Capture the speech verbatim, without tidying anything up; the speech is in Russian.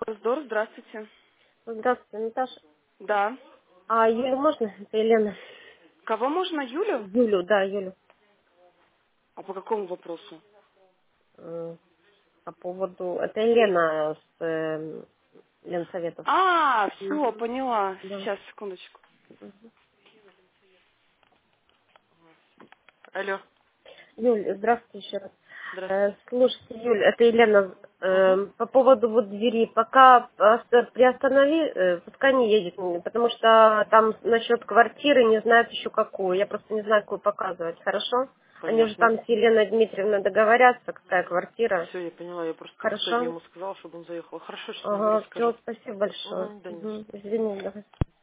Здор, здравствуйте. Здравствуйте, Наташа. Да. А Юлю можно? Это Елена. Кого можно, Юлю? Юлю, да, Юлю. А по какому вопросу? М, По поводу... Это Елена с э, Ленсоветов. А, все, Мгм. поняла. Да. Сейчас, секундочку. Алло, Юль, здравствуйте еще раз. Э, здравствуйте. Слушайте, Юль, это Елена. Угу. Э, По поводу вот двери. Пока оста- приостанови, э, пускай не едет, м, потому что там насчет квартиры не знают еще какую. Я просто не знаю, какую показывать. Хорошо? Они же Понятно. там с Еленой Дмитриевной договорятся, какая квартира. Все, я поняла. Я просто сегодня Хорошо? ему сказала, чтобы он заехал. Хорошо, сейчас наберу, Ага, все, скажу. спасибо большое. Угу, да не за что. Угу, извини, давай.